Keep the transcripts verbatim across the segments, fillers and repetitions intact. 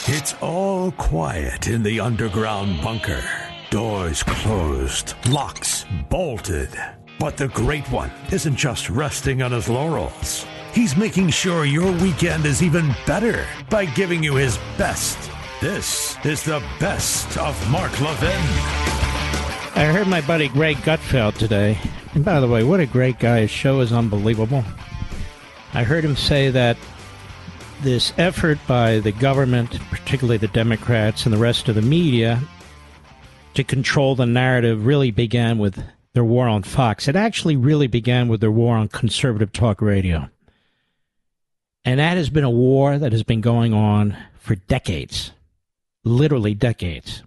It's all quiet in the underground bunker. Doors closed, locks bolted. But the Great One isn't just resting on his laurels. He's making sure your weekend is even better by giving you his best. This is the best of Mark Levin. I heard my buddy Greg Gutfeld today. And by the way, what a great guy. His show is unbelievable. I heard him say that this effort by the government, particularly the Democrats and the rest of the media, to control the narrative really began with their war on Fox. It actually really began with their war on conservative talk radio. And that has been a war that has been going on for decades, literally decades.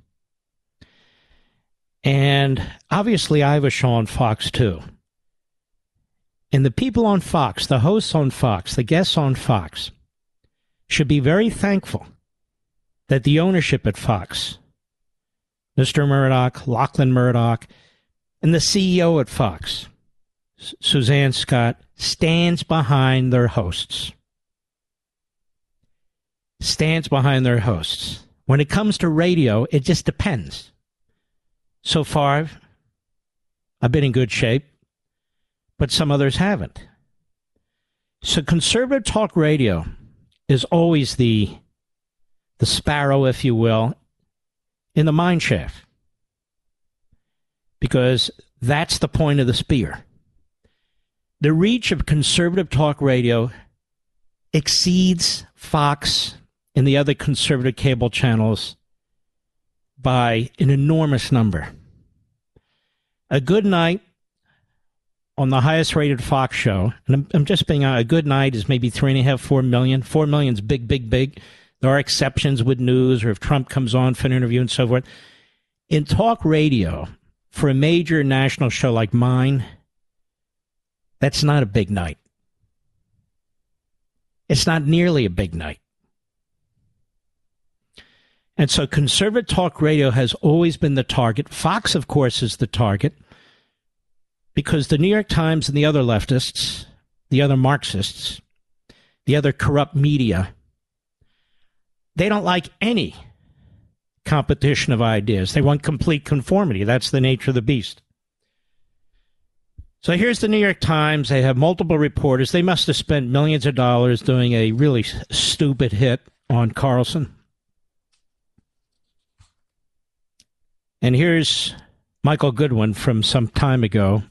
And obviously I have a show on Fox too. And the people on Fox, the hosts on Fox, the guests on Fox, should be very thankful that the ownership at Fox, Mister Murdoch, Lachlan Murdoch, and the C E O at Fox, Suzanne Scott, stands behind their hosts. Stands behind their hosts. When it comes to radio, it just depends. So far, I've been in good shape, but some others haven't. So conservative talk radio is always the, the sparrow, if you will, in the mine shaft. Because that's the point of the spear. The reach of conservative talk radio exceeds Fox and the other conservative cable channels by an enormous number. A good night on the highest rated Fox show, and I'm, I'm just being a good night is maybe three and a half, four million. Four million's big, big, big. There are exceptions with news or if Trump comes on for an interview and so forth. In talk radio, for a major national show like mine, that's not a big night. It's not nearly a big night. And so conservative talk radio has always been the target. Fox, of course, is the target because the New York Times and the other leftists, the other Marxists, the other corrupt media, they don't like any competition of ideas. They want complete conformity. That's the nature of the beast. So here's the New York Times. They have multiple reporters. They must have spent millions of dollars doing a really stupid hit on Carlson. And here's Michael Goodwin from some time ago.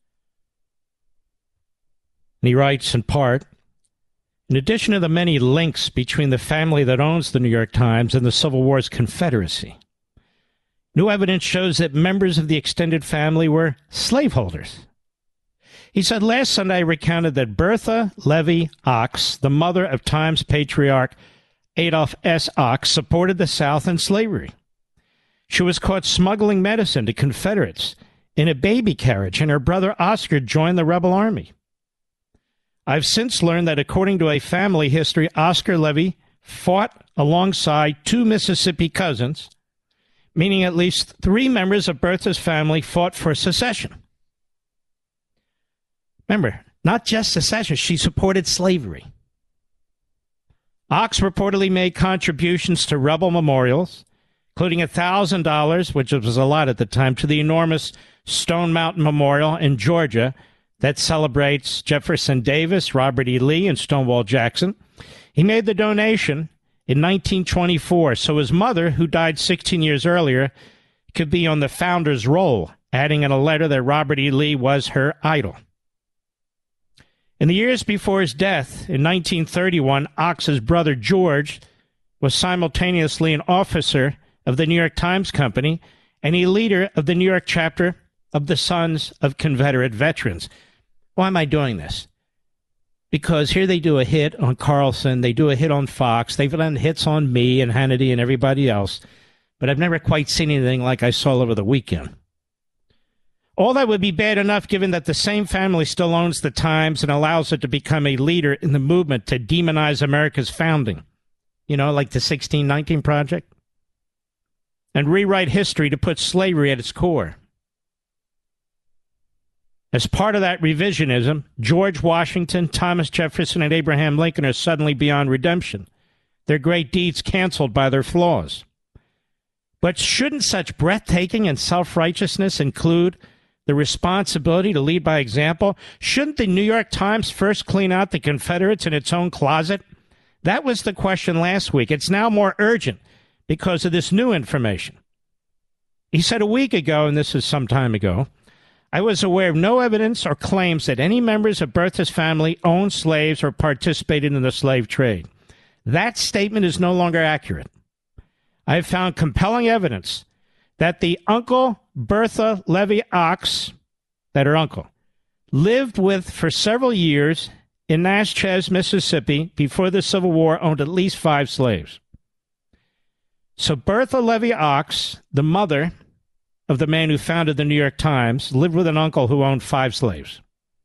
And he writes in part, in addition to the many links between the family that owns the New York Times and the Civil War's Confederacy, new evidence shows that members of the extended family were slaveholders. He said, last Sunday I recounted that Bertha Levy Ox, the mother of Times patriarch Adolph S. Ox, supported the South in slavery. She was caught smuggling medicine to Confederates in a baby carriage, and her brother Oscar joined the rebel army. I've since learned that according to a family history, Oscar Levy fought alongside two Mississippi cousins, meaning at least three members of Bertha's family fought for secession. Remember, not just secession, she supported slavery. Ox reportedly made contributions to rebel memorials, including one thousand dollars, which was a lot at the time, to the enormous Stone Mountain Memorial in Georgia that celebrates Jefferson Davis, Robert E. Lee, and Stonewall Jackson. He made the donation in nineteen twenty-four, so his mother, who died sixteen years earlier, could be on the founder's roll, adding in a letter that Robert E. Lee was her idol. In the years before his death, in nineteen thirty-one, Ox's brother George was simultaneously an officer of the New York Times Company and a leader of the New York chapter of the Sons of Confederate Veterans. Why am I doing this? Because here they do a hit on Carlson, they do a hit on Fox, they've done hits on me and Hannity and everybody else, but I've never quite seen anything like I saw over the weekend. All that would be bad enough given that the same family still owns the Times and allows it to become a leader in the movement to demonize America's founding. You know, like the sixteen nineteen Project. And rewrite history to put slavery at its core. As part of that revisionism, George Washington, Thomas Jefferson, and Abraham Lincoln are suddenly beyond redemption. their great deeds canceled by their flaws. But shouldn't such breathtaking and self-righteousness include the responsibility to lead by example? Shouldn't the New York Times first clean out the Confederates in its own closet? That was the question last week. It's now more urgent because of this new information. He said a week ago, and this is some time ago, I was aware of no evidence or claims that any members of Bertha's family owned slaves or participated in the slave trade. That statement is no longer accurate. I have found compelling evidence that the uncle Bertha Levy Ox, that her uncle, lived with for several years in Natchez, Mississippi, before the Civil War, owned at least five slaves. So Bertha Levy Ox, the mother of the man who founded the New York Times, lived with an uncle who owned five slaves.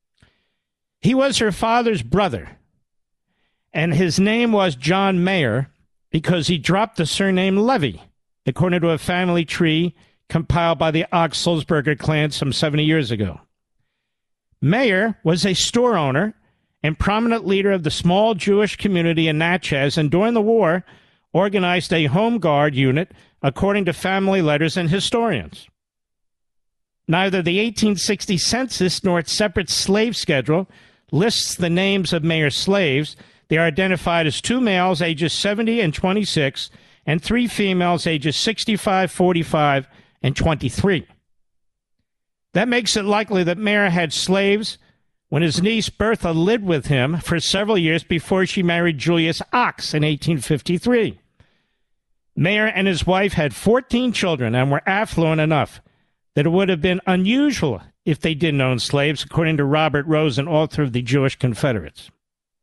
He was her father's brother, and his name was John Mayer because he dropped the surname Levy, according to a family tree compiled by the Ox-Sulzberger clan some seventy years ago. Mayer was a store owner and prominent leader of the small Jewish community in Natchez, and during the war organized a home guard unit, according to family letters and historians. Neither the eighteen sixty census nor its separate slave schedule lists the names of Mayer's slaves. They are identified as two males, ages seventy and twenty-six, and three females, ages sixty-five, forty-five, and twenty-three. That makes it likely that Mayer had slaves when his niece Bertha lived with him for several years before she married Julius Ox in eighteen fifty-three. Mayer and his wife had fourteen children and were affluent enough that it would have been unusual if they didn't own slaves, according to Robert Rosen, author of the Jewish Confederates.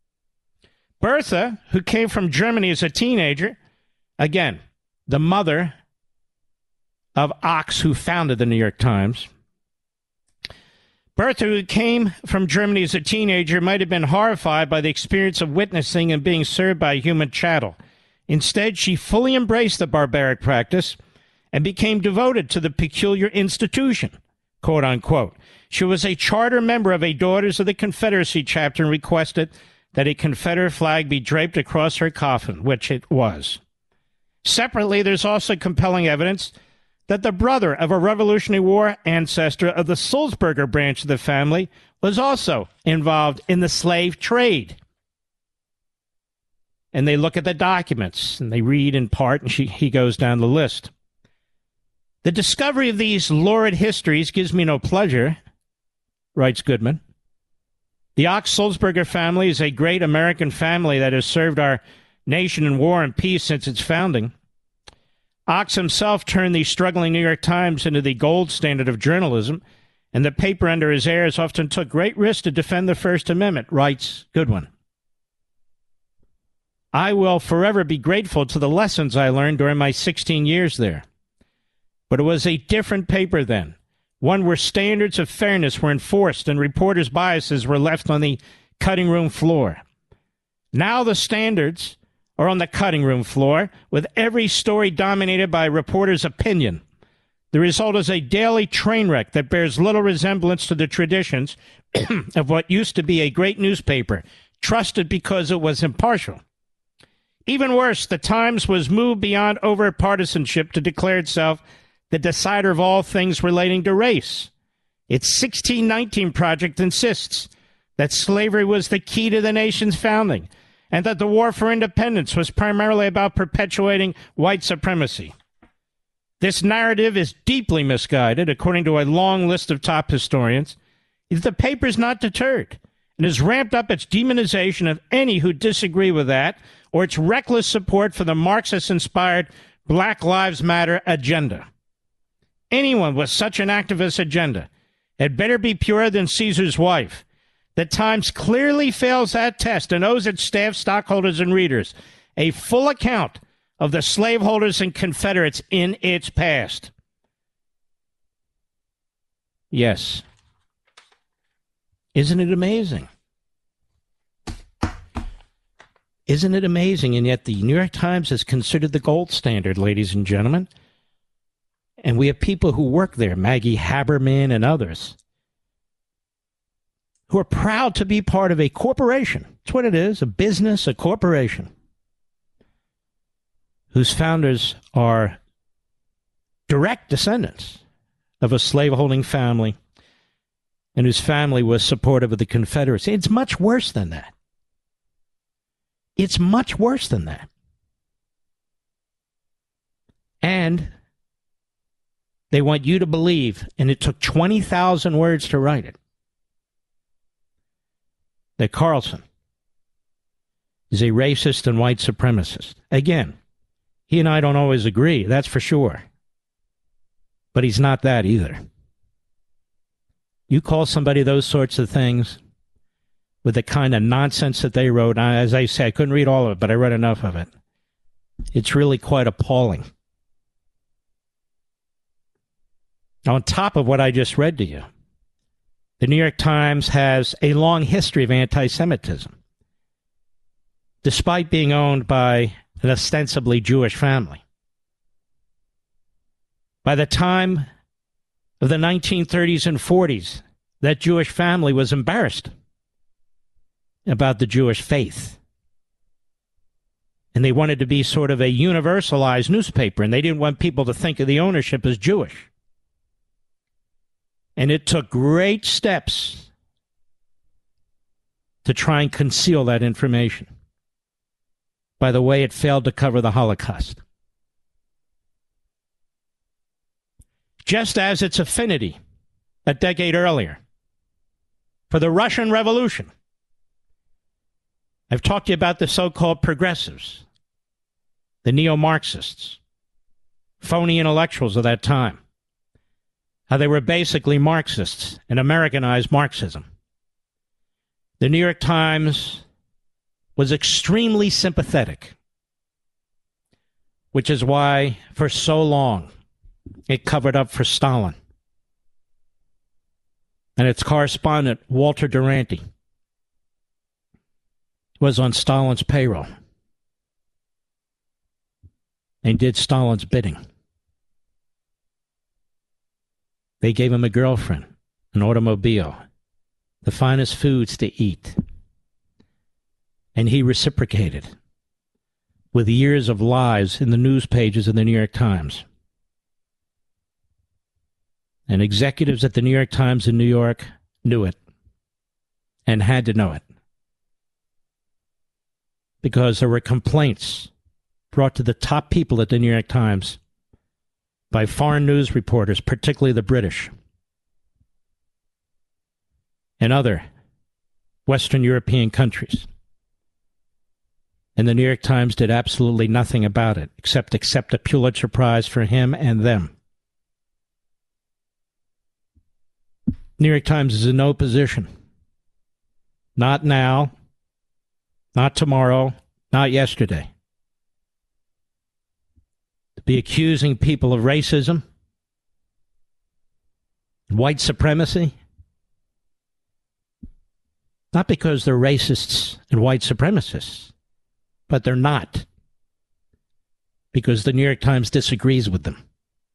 Bertha, who came from Germany as a teenager, again, the mother of Ox, who founded the New York Times. Bertha, who came from Germany as a teenager, might have been horrified by the experience of witnessing and being served by human chattel. Instead, she fully embraced the barbaric practice and became devoted to the peculiar institution, quote unquote. She was a charter member of a Daughters of the Confederacy chapter and requested that a Confederate flag be draped across her coffin, which it was. Separately, there's also compelling evidence that the brother of a Revolutionary War ancestor of the Sulzberger branch of the family was also involved in the slave trade. And they look at the documents, and they read in part, and she, he goes down the list. The discovery of these lurid histories gives me no pleasure, writes Goodman. The Ox-Sulzberger family is a great American family that has served our nation in war and peace since its founding. Ox himself turned the struggling New York Times into the gold standard of journalism, and the paper under his heirs often took great risks to defend the First Amendment, writes Goodwin. I will forever be grateful to the lessons I learned during my sixteen years there. But it was a different paper then, one where standards of fairness were enforced and reporters' biases were left on the cutting room floor. Now the standards are on the cutting room floor, with every story dominated by a reporter's opinion. The result is a daily train wreck that bears little resemblance to the traditions of what used to be a great newspaper, trusted because it was impartial. Even worse, the Times was moved beyond overt partisanship to declare itself the decider of all things relating to race. Its sixteen nineteen Project insists that slavery was the key to the nation's founding, and that the war for independence was primarily about perpetuating white supremacy. This narrative is deeply misguided, according to a long list of top historians. The paper is not deterred and has ramped up its demonization of any who disagree with that or its reckless support for the Marxist-inspired Black Lives Matter agenda. Anyone with such an activist agenda had better be purer than Caesar's wife. The Times clearly fails that test and owes its staff, stockholders, and readers a full account of the slaveholders and Confederates in its past. Yes. Isn't it amazing? Isn't it amazing? And yet the New York Times is considered the gold standard, ladies and gentlemen. And we have people who work there, Maggie Haberman and others, who are proud to be part of a corporation. That's what it is, a business, a corporation. whose founders are direct descendants of a slaveholding family and whose family was supportive of the Confederacy. It's much worse than that. It's much worse than that. And they want you to believe, and it took twenty thousand words to write it, that Carlson is a racist and white supremacist. Again, he and I don't always agree, that's for sure. But he's not that either. You call somebody those sorts of things with the kind of nonsense that they wrote, as I say, I couldn't read all of it, but I read enough of it. It's really quite appalling. On top of what I just read to you, the New York Times has a long history of anti-Semitism, despite being owned by an ostensibly Jewish family. By the time of the nineteen thirties and forties, that Jewish family was embarrassed about the Jewish faith. And they wanted to be sort of a universalized newspaper, and they didn't want people to think of the ownership as Jewish. And it took great steps to try and conceal that information. By the way, it failed to cover the Holocaust. Just as its affinity a decade earlier for the Russian Revolution. I've talked to you about the so-called progressives, the neo-Marxists, phony intellectuals of that time, how they were basically Marxists and Americanized Marxism. The New York Times was extremely sympathetic, which is why for so long it covered up for Stalin. And its correspondent, Walter Duranty, was on Stalin's payroll and did Stalin's bidding. They gave him a girlfriend, an automobile, the finest foods to eat. And he reciprocated with years of lies in the news pages of the New York Times. And executives at the New York Times in New York knew it and had to know it, because there were complaints brought to the top people at the New York Times by foreign news reporters, particularly the British and other Western European countries. And the New York Times did absolutely nothing about it except accept a Pulitzer Prize for him and them. New York Times is in no position. Not now, not tomorrow, not yesterday, to be accusing people of racism, white supremacy, not because they're racists and white supremacists, but they're not, because the New York Times disagrees with them.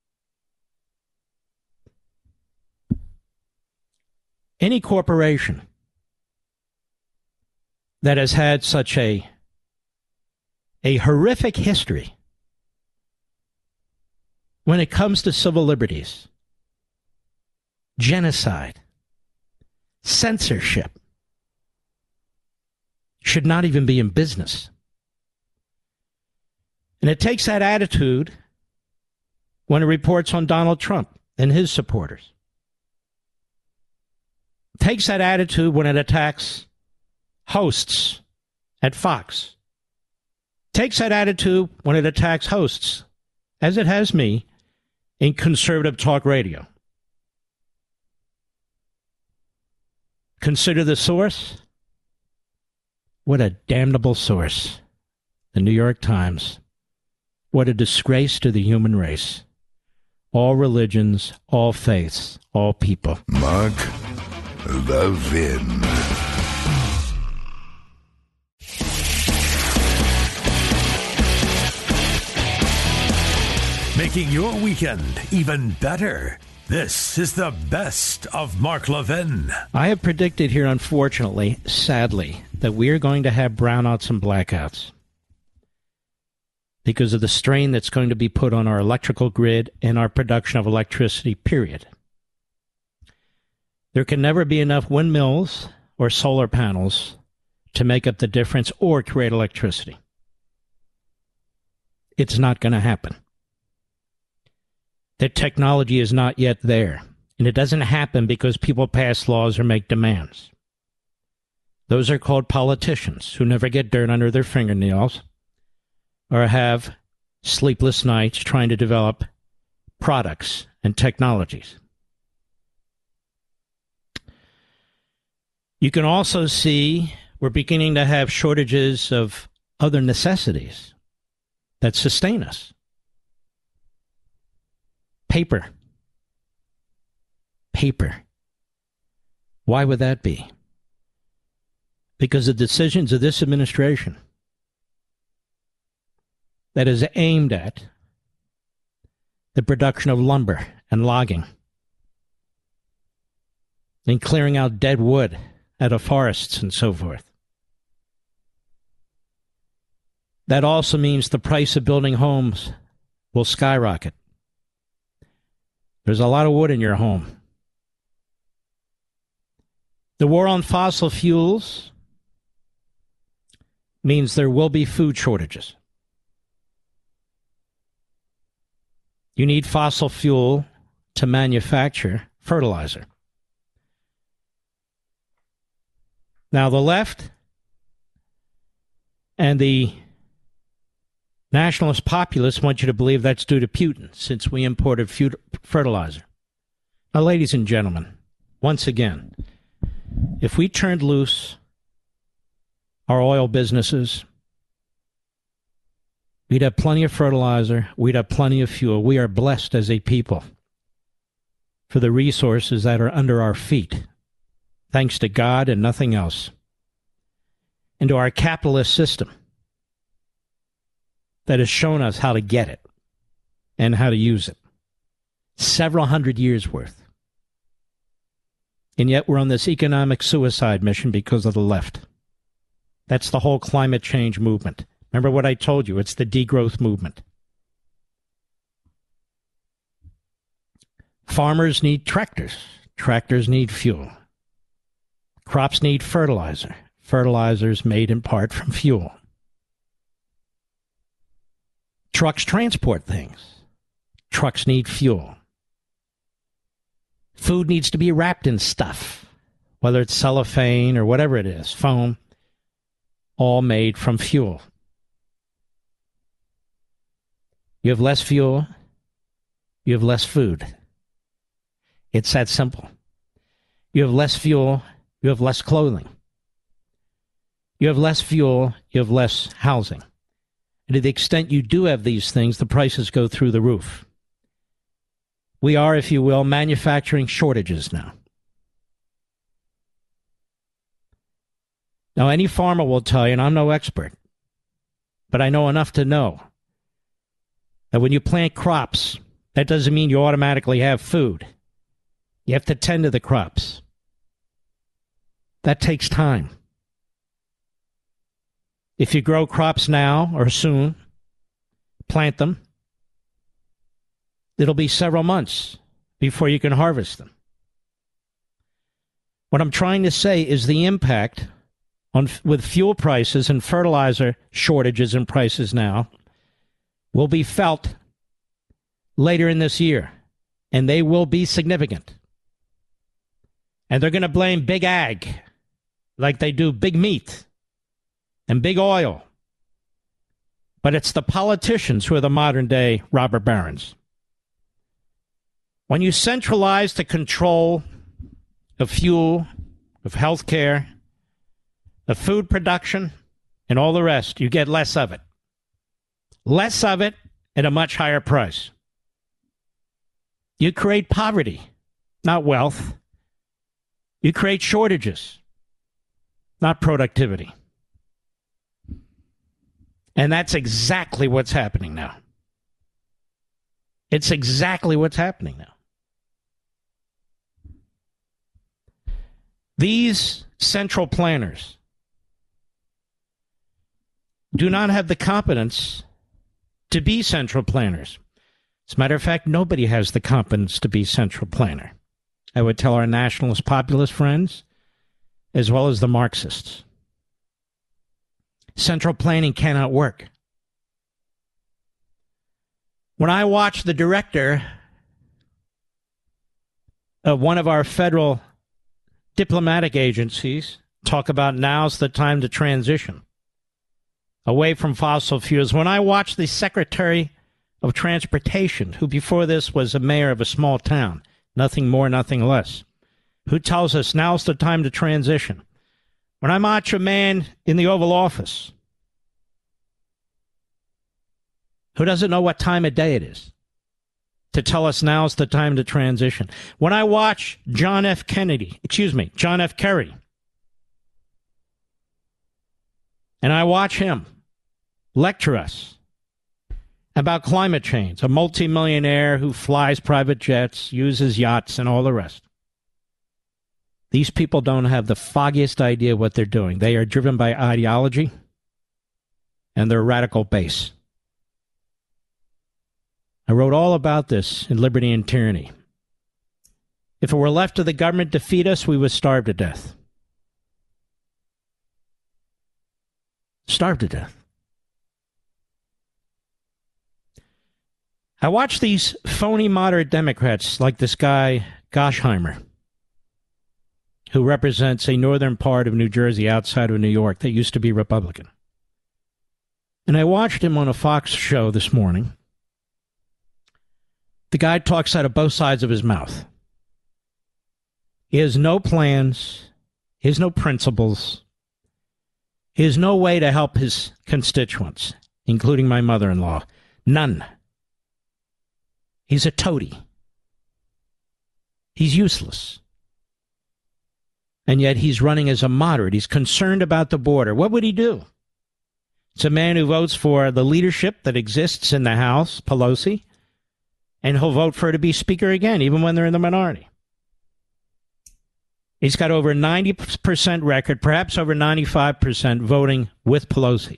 Any corporation that has had such a, a horrific history when it comes to civil liberties, genocide, censorship, should not even be in business. And it takes that attitude when it reports on Donald Trump and his supporters. It takes that attitude when it attacks hosts at Fox. It takes that attitude when it attacks hosts, as it has me, in conservative talk radio. Consider the source. What a damnable source. The New York Times. What a disgrace to the human race. All religions, all faiths, all people. Mark Levin. Making your weekend even better. This is the best of Mark Levin. I have predicted here, unfortunately, sadly, that we are going to have brownouts and blackouts. because of the strain that's going to be put on our electrical grid and our production of electricity, period. There can never be enough windmills or solar panels to make up the difference or create electricity. It's not going to happen. The technology is not yet there, and it doesn't happen because people pass laws or make demands. Those are called politicians who never get dirt under their fingernails or have sleepless nights trying to develop products and technologies. You can also see we're beginning to have shortages of other necessities that sustain us. Paper. Paper. Why would that be? Because the decisions of this administration that is aimed at the production of lumber and logging and clearing out dead wood out of forests and so forth. That also means the price of building homes will skyrocket. There's a lot of wood in your home. The war on fossil fuels means there will be food shortages. You need fossil fuel to manufacture fertilizer. Now, the left and the nationalist populists want you to believe that's due to Putin, since we imported fertilizer. Now, ladies and gentlemen, once again, if we turned loose our oil businesses, we'd have plenty of fertilizer, we'd have plenty of fuel. We are blessed as a people for the resources that are under our feet, thanks to God and nothing else, and to our capitalist system that has shown us how to get it and how to use it. Several hundred years worth. And yet we're on this economic suicide mission because of the left. That's the whole climate change movement. Remember what I told you? It's the degrowth movement. Farmers need tractors. Tractors need fuel. Crops need fertilizer. Fertilizers made in part from fuel. Trucks transport things. Trucks need fuel. Food needs to be wrapped in stuff, whether it's cellophane or whatever it is, foam, all made from fuel. You have less fuel, you have less food. It's that simple. You have less fuel, you have less clothing. You have less fuel, you have less housing. And to the extent you do have these things, the prices go through the roof. We are, if you will, manufacturing shortages now. Now, any farmer will tell you, and I'm no expert, but I know enough to know that when you plant crops, that doesn't mean you automatically have food. You have to tend to the crops. That takes time. If you grow crops now or soon, plant them, it'll be several months before you can harvest them. What I'm trying to say is the impact on with fuel prices and fertilizer shortages and prices now will be felt later in this year, and they will be significant. And they're going to blame big ag like they do big meat and big oil. But it's the politicians who are the modern-day robber barons. When you centralize the control of fuel, of health care, of food production, and all the rest, you get less of it. Less of it at a much higher price. You create poverty, not wealth. You create shortages, not productivity. And that's exactly what's happening now. It's exactly what's happening now. These central planners do not have the competence to be central planners. As a matter of fact, nobody has the competence to be central planner. I would tell our nationalist populist friends, as well as the Marxists. Central planning cannot work. When I watch the director of one of our federal diplomatic agencies talk about now's the time to transition away from fossil fuels, when I watch the Secretary of Transportation, who before this was a mayor of a small town, nothing more, nothing less, who tells us now's the time to transition, when I watch a man in the Oval Office who doesn't know what time of day it is to tell us now's the time to transition, when I watch John F. Kennedy, excuse me, John F. Kerry, and I watch him lecture us about climate change, a multimillionaire who flies private jets, uses yachts, and all the rest. These people don't have the foggiest idea what they're doing. They are driven by ideology and their radical base. I wrote all about this in Liberty and Tyranny. If it were left to the government to feed us, we would starve to death. Starve to death. I watch these phony moderate Democrats like this guy, Gosheimer, who represents a northern part of New Jersey outside of New York that used to be Republican. And I watched him on a Fox show this morning. The guy talks out of both sides of his mouth. He has no plans. He has no principles. He has no way to help his constituents, including my mother-in-law. None. He's a toady. He's useless. And yet he's running as a moderate. He's concerned about the border. What would he do? It's a man who votes for the leadership that exists in the House, Pelosi, and he'll vote for her to be Speaker again, even when they're in the minority. He's got over ninety percent record, perhaps over ninety-five percent voting with Pelosi.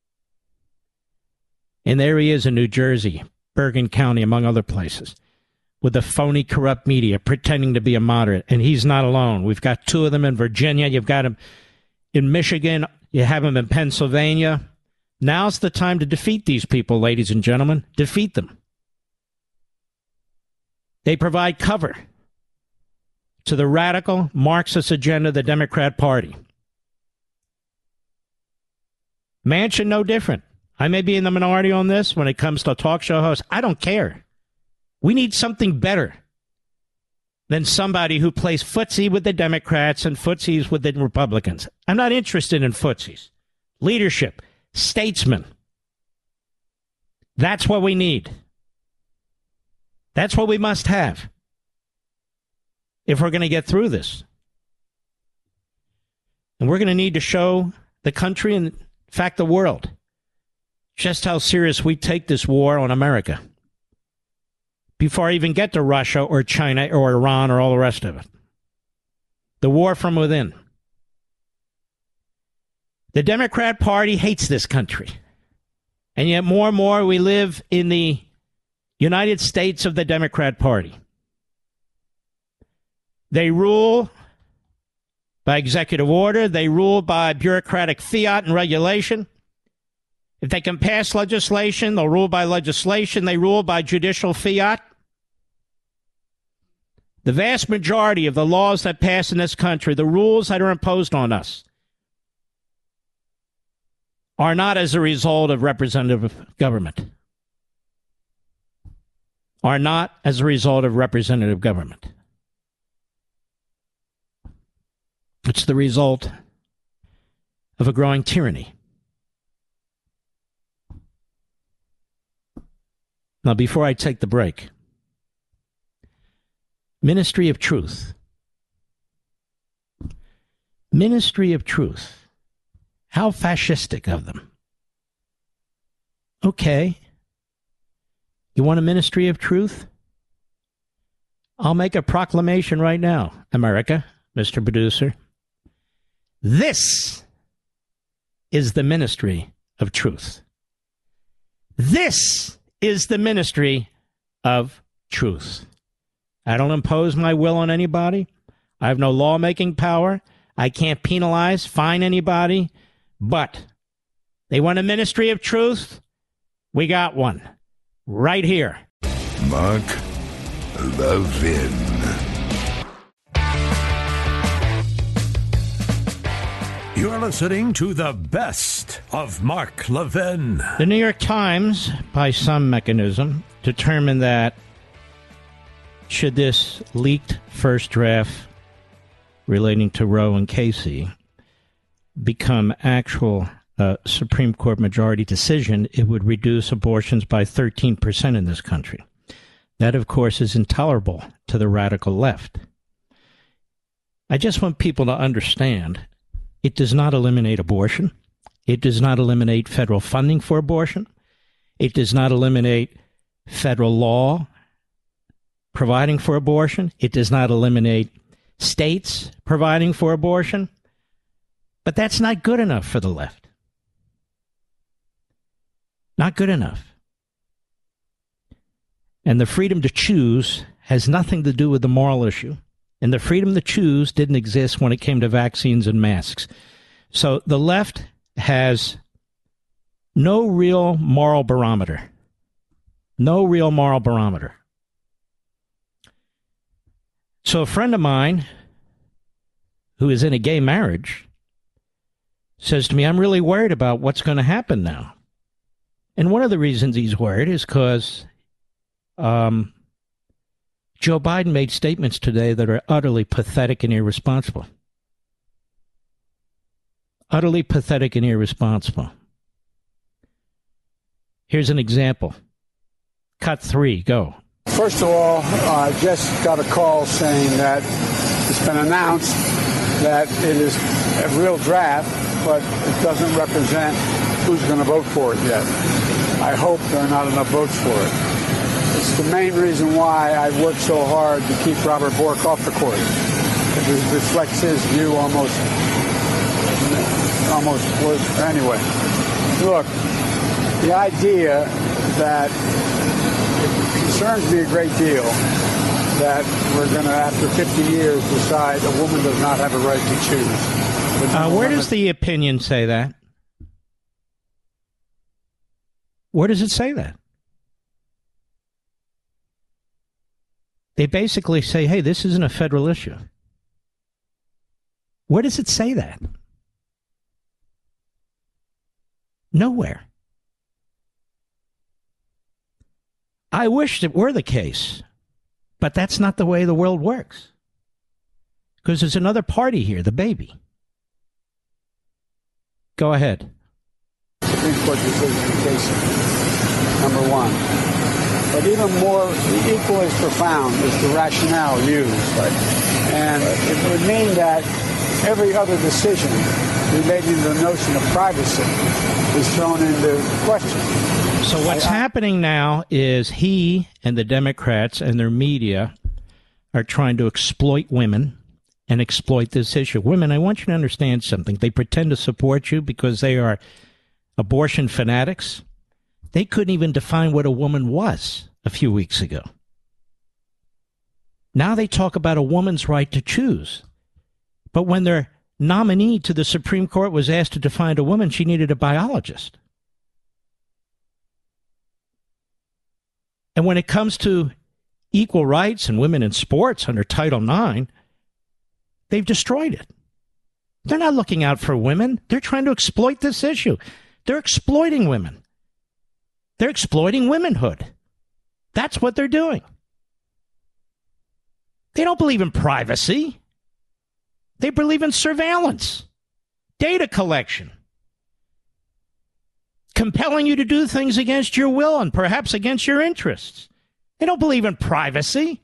And there he is in New Jersey, Bergen County, among other places, with the phony, corrupt media pretending to be a moderate. And he's not alone. We've got two of them in Virginia. You've got him in Michigan. You have him in Pennsylvania. Now's the time to defeat these people, ladies and gentlemen. Defeat them. They provide cover to the radical Marxist agenda of the Democrat Party. Manchin, no different. I may be in the minority on this when it comes to talk show hosts. I don't care. We need something better than somebody who plays footsie with the Democrats and footsies with the Republicans. I'm not interested in footsies. Leadership, statesmen. That's what we need. That's what we must have if we're going to get through this. And we're going to need to show the country and, in fact, the world just how serious we take this war on America before I even get to Russia or China or Iran or all the rest of it. The war from within. The Democrat Party hates this country. And yet more and more we live in the United States of the Democrat Party. They rule by executive order. They rule by bureaucratic fiat and regulation. If they can pass legislation, they'll rule by legislation. They rule by judicial fiat. The vast majority of the laws that pass in this country, the rules that are imposed on us, are not as a result of representative government. Are not as a result of representative government. It's the result of a growing tyranny. Now, before I take the break, Ministry of Truth. Ministry of Truth. How fascistic of them. Okay. You want a Ministry of Truth? I'll make a proclamation right now, America, Mister Producer. This is the Ministry of Truth. This is the ministry of truth. I don't impose my will on anybody. I have no lawmaking power. I can't penalize, fine anybody. But they want a ministry of truth. We got one right here. Mark Levin. You're listening to the best of Mark Levin. The New York Times, by some mechanism, determined that should this leaked first draft relating to Roe and Casey become actual uh, Supreme Court majority decision, it would reduce abortions by thirteen percent in this country. That, of course, is intolerable to the radical left. I just want people to understand it does not eliminate abortion. It does not eliminate federal funding for abortion. It does not eliminate federal law providing for abortion. It does not eliminate states providing for abortion. But that's not good enough for the left. Not good enough. And the freedom to choose has nothing to do with the moral issue. And the freedom to choose didn't exist when it came to vaccines and masks. So the left has no real moral barometer. No real moral barometer. So a friend of mine who is in a gay marriage says to me, I'm really worried about what's going to happen now. And one of the reasons he's worried is because um, Joe Biden made statements today that are utterly pathetic and irresponsible. Utterly pathetic and irresponsible. Here's an example. Cut three, go. First of all, I uh, just got a call saying that it's been announced that it is a real draft, but it doesn't represent who's going to vote for it yet. I hope there are not enough votes for it. It's the main reason why I worked so hard to keep Robert Bork off the court. It reflects his view almost, almost, anyway. Look, the idea that it concerns me a great deal that we're going to, after fifty years, decide a woman does not have a right to choose. Uh, where does the opinion say that? Where does it say that? They basically say, hey, this isn't a federal issue. Where does it say that? Nowhere. I wish it were the case, but that's not the way the world works. Because there's another party here, the baby. Go ahead. Supreme Court decision case number one. But even more, equally as profound is the rationale used. Right. And it would mean that every other decision relating to the notion of privacy is thrown into question. So what's I, I, happening now is he and the Democrats and their media are trying to exploit women and exploit this issue. Women, I want you to understand something. They pretend to support you because they are abortion fanatics. They couldn't even define what a woman was a few weeks ago. Now they talk about a woman's right to choose. But when their nominee to the Supreme Court was asked to define a woman, she needed a biologist. And when it comes to equal rights and women in sports under Title nine, they've destroyed it. They're not looking out for women. They're trying to exploit this issue. They're exploiting women. They're exploiting womanhood. That's what they're doing. They don't believe in privacy. They believe in surveillance, data collection, compelling you to do things against your will and perhaps against your interests. They don't believe in privacy.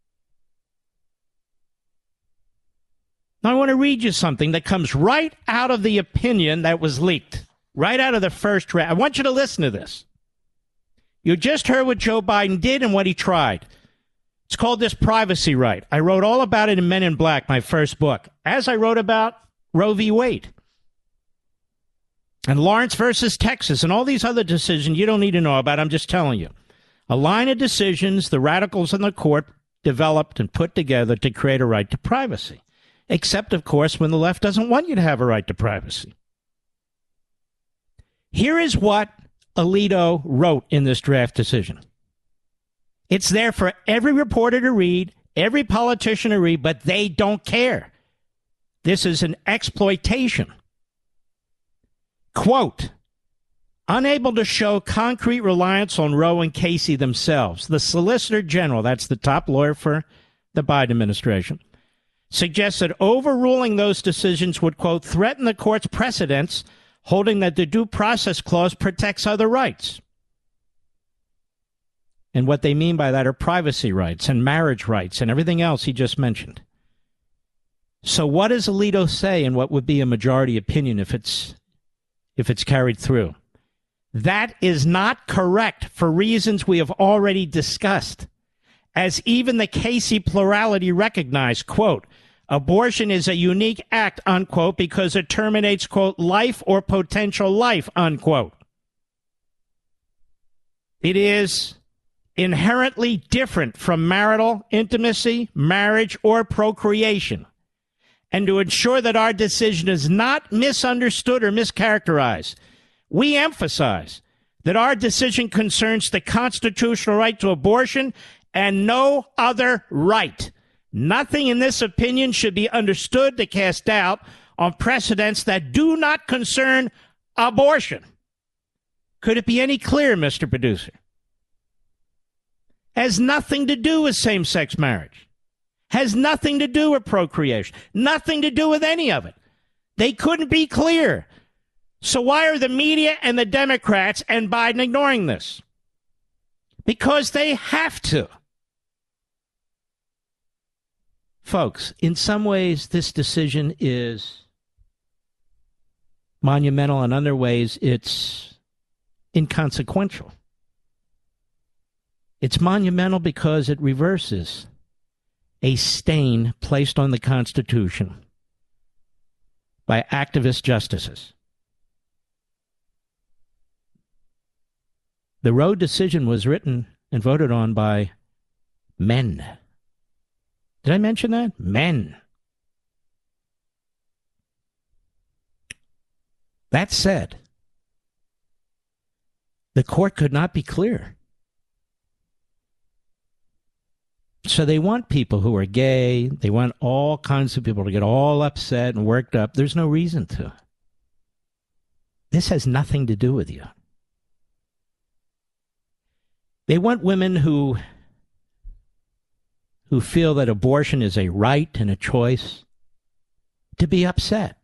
Now, I want to read you something that comes right out of the opinion that was leaked, right out of the first draft. I want you to listen to this. You just heard what Joe Biden did and what he tried. It's called this privacy right. I wrote all about it in Men in Black, my first book, as I wrote about Roe v. Wade. And Lawrence versus Texas and all these other decisions you don't need to know about. I'm just telling you. A line of decisions the radicals in the court developed and put together to create a right to privacy. Except, of course, when the left doesn't want you to have a right to privacy. Here is what Alito wrote in this draft decision. It's there for every reporter to read, every politician to read, but they don't care. This is an exploitation. Quote, unable to show concrete reliance on Roe and Casey themselves, the Solicitor General, that's the top lawyer for the Biden administration, suggests that overruling those decisions would, quote, threaten the court's precedents, holding that the Due Process Clause protects other rights. And what they mean by that are privacy rights and marriage rights and everything else he just mentioned. So what does Alito say in what would be a majority opinion if it's if it's carried through? That is not correct for reasons we have already discussed. As even the Casey plurality recognized, quote, abortion is a unique act, unquote, because it terminates, quote, life or potential life, unquote. It is inherently different from marital intimacy, marriage, or procreation. And to ensure that our decision is not misunderstood or mischaracterized, we emphasize that our decision concerns the constitutional right to abortion and no other right. Nothing in this opinion should be understood to cast doubt on precedents that do not concern abortion. Could it be any clearer, Mister Producer? Has nothing to do with same-sex marriage. Has nothing to do with procreation. Nothing to do with any of it. They couldn't be clear. So why are the media and the Democrats and Biden ignoring this? Because they have to. Folks, in some ways, this decision is monumental. In other ways, it's inconsequential. It's monumental because it reverses a stain placed on the Constitution by activist justices. The Roe decision was written and voted on by men. Did I mention that? Men. That said, the court could not be clearer. So they want people who are gay. They want all kinds of people to get all upset and worked up. There's no reason to. This has nothing to do with you. They want women who who feel that abortion is a right and a choice to be upset.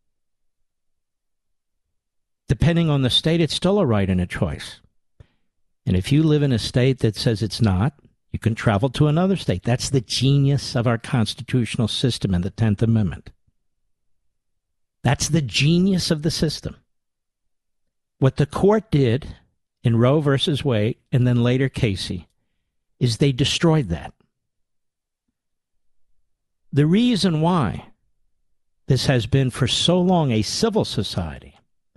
Depending on the state, it's still a right and a choice. And if you live in a state that says it's not, you can travel to another state. That's the genius of our constitutional system and the tenth Amendment. That's the genius of the system. What the court did in Roe versus Wade, and then later Casey, is they destroyed that. The reason why this has been for so long a civil society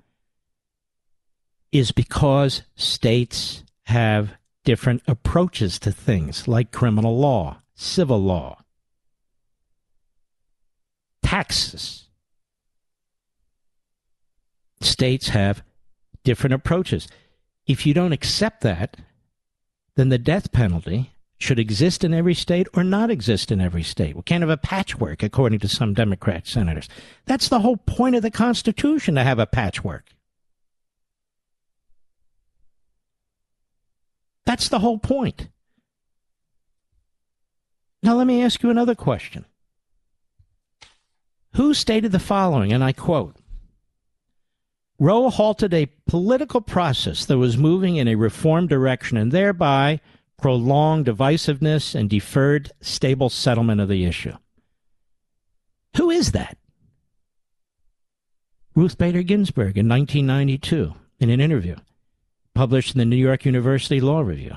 is because states have different approaches to things like criminal law, civil law, taxes. States have different approaches. If you don't accept that, then the death penalty should exist in every state or not exist in every state. We can't have a patchwork, according to some Democrat senators. That's the whole point of the Constitution, to have a patchwork. That's the whole point. Now, let me ask you another question. Who stated the following, and I quote, Roe halted a political process that was moving in a reform direction and thereby prolonged divisiveness and deferred stable settlement of the issue. Who is that? Ruth Bader Ginsburg in nineteen ninety-two in an interview published in the New York University Law Review.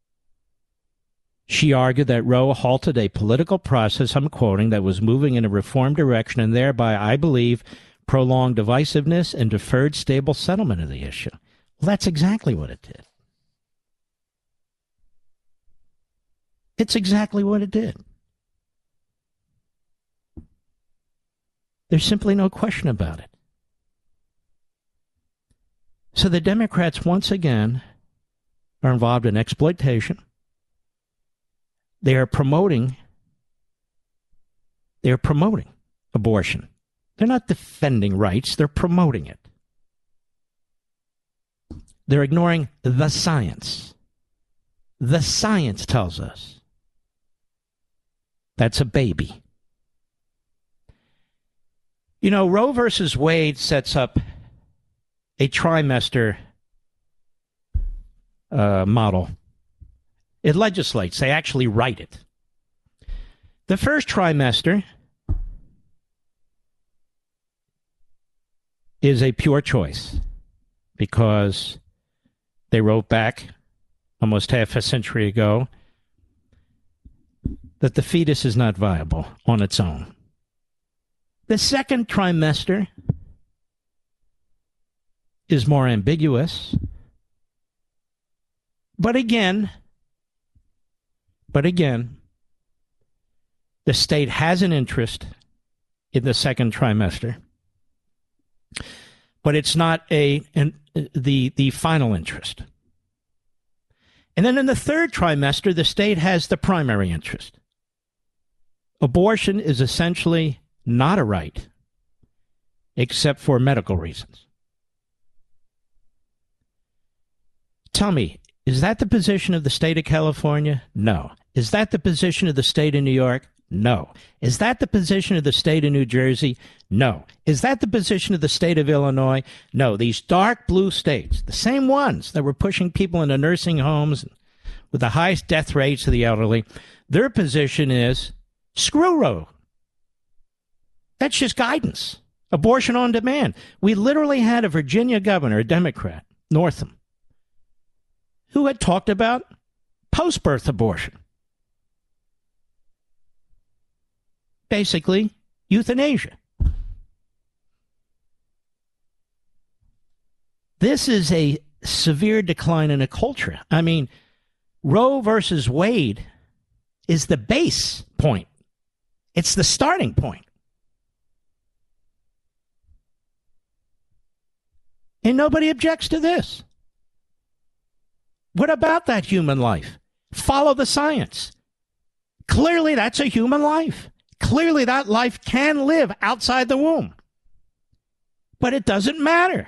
She argued that Roe halted a political process, I'm quoting, that was moving in a reform direction and thereby, I believe, prolonged divisiveness, and deferred stable settlement of the issue. Well, that's exactly what it did. It's exactly what it did. There's simply no question about it. So the Democrats, once again, are involved in exploitation. They are promoting, they are promoting abortion. They're not defending rights, they're promoting it. They're ignoring the science. The science tells us that's a baby. You know, Roe versus Wade sets up a trimester uh, model. It legislates. They actually write it. The first trimester is a pure choice because they wrote back almost half a century ago that the fetus is not viable on its own. The second trimester is more ambiguous. But again, but again, the state has an interest in the second trimester, but it's not a an, the the final interest. And then in the third trimester, the state has the primary interest. Abortion is essentially not a right, except for medical reasons. Tell me, is that the position of the state of California? No. Is that the position of the state of New York? No. Is that the position of the state of New Jersey? No. Is that the position of the state of Illinois? No. These dark blue states, the same ones that were pushing people into nursing homes with the highest death rates of the elderly, their position is screw Roe. That's just guidance. Abortion on demand. We literally had a Virginia governor, a Democrat, Northam, who had talked about post-birth abortion. Basically, euthanasia. This is a severe decline in a culture. I mean, Roe versus Wade is the base point. It's the starting point. And nobody objects to this. What about that human life? Follow the science. Clearly, that's a human life. Clearly, that life can live outside the womb. But it doesn't matter.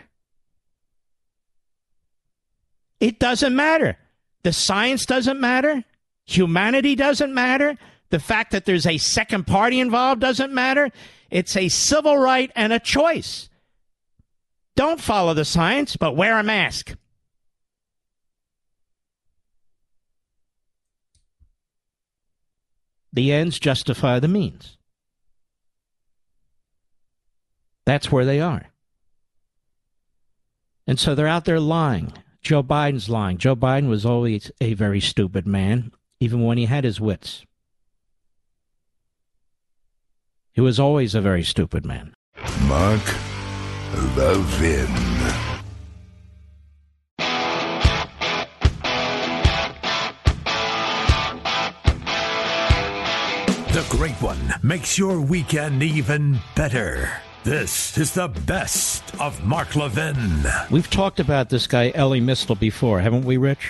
It doesn't matter. The science doesn't matter. Humanity doesn't matter. The fact that there's a second party involved doesn't matter. It's a civil right and a choice. Don't follow the science, but wear a mask. The ends justify the means. That's where they are. And so they're out there lying. Joe Biden's lying. Joe Biden was always a very stupid man, even when he had his wits. He was always a very stupid man. Mark Levin. The Great One makes your weekend even better. This is the best of Mark Levin. We've talked about this guy, Elie Mystal, before, haven't we, Rich?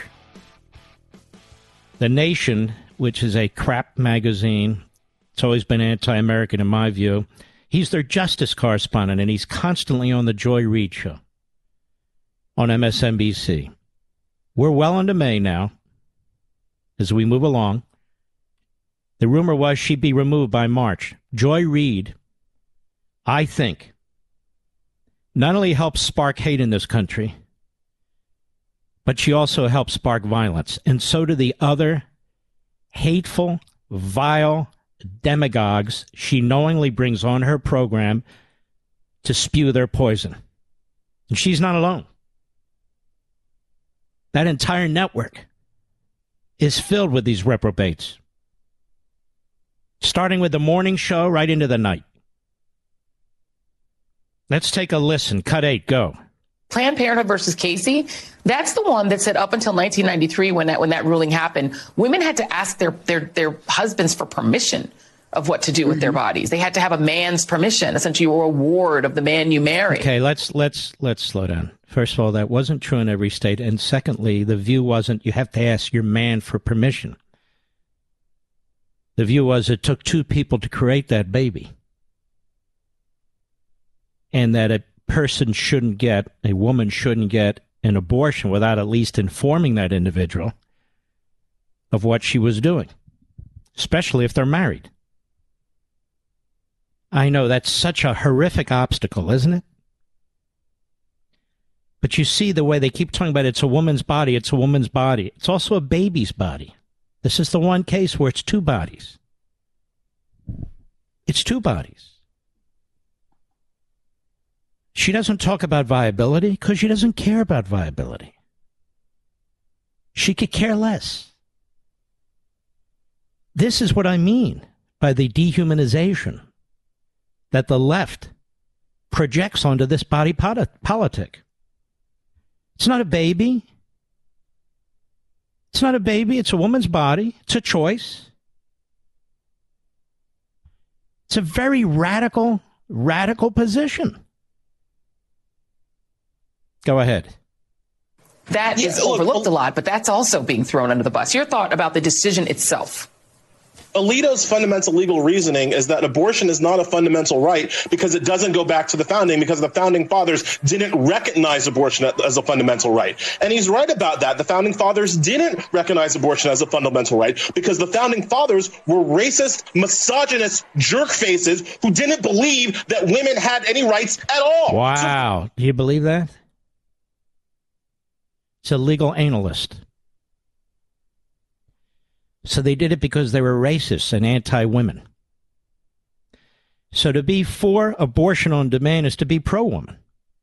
The Nation, which is a crap magazine, it's always been anti-American in my view. He's their justice correspondent, and he's constantly on the Joy Reid show on M S N B C. We're well into May now as we move along. The rumor was she'd be removed by March. Joy Reid, I think, not only helps spark hate in this country, but she also helps spark violence. And so do the other hateful, vile demagogues she knowingly brings on her program to spew their poison. And she's not alone. That entire network is filled with these reprobates, starting with the morning show right into the night. Let's take a listen. Cut eight, go. Planned Parenthood versus Casey, that's the one that said up until nineteen ninety-three, when that when that ruling happened, women had to ask their their their husbands for permission of what to do with mm-hmm. their bodies. They had to have a man's permission, essentially a reward of the man you marry. Okay, let's let's let's slow down. First of all, that wasn't true in every state, and secondly, the view wasn't you have to ask your man for permission. The view was it took two people to create that baby, and that a person shouldn't get, a woman shouldn't get an abortion without at least informing that individual of what she was doing, especially if they're married. I know that's such a horrific obstacle, isn't it? But you see the way they keep talking about it, it's a woman's body, it's a woman's body. It's also a baby's body. This is the one case where it's two bodies. It's two bodies. She doesn't talk about viability because she doesn't care about viability. She could care less. This is what I mean by the dehumanization that the left projects onto this body polit- politic. It's not a baby. It's not a baby. It's a woman's body. It's a choice. It's a very radical, radical position. Go ahead. That is yeah, overlooked a lot, but that's also being thrown under the bus. Your thought about the decision itself. Alito's fundamental legal reasoning is that abortion is not a fundamental right because it doesn't go back to the founding, because the founding fathers didn't recognize abortion as a fundamental right. And he's right about that. The founding fathers didn't recognize abortion as a fundamental right because the founding fathers were racist, misogynist jerk faces who didn't believe that women had any rights at all. Wow. So- Do you believe that? It's a legal analyst. So they did it because they were racist and anti-women. So to be for abortion on demand is to be pro-woman.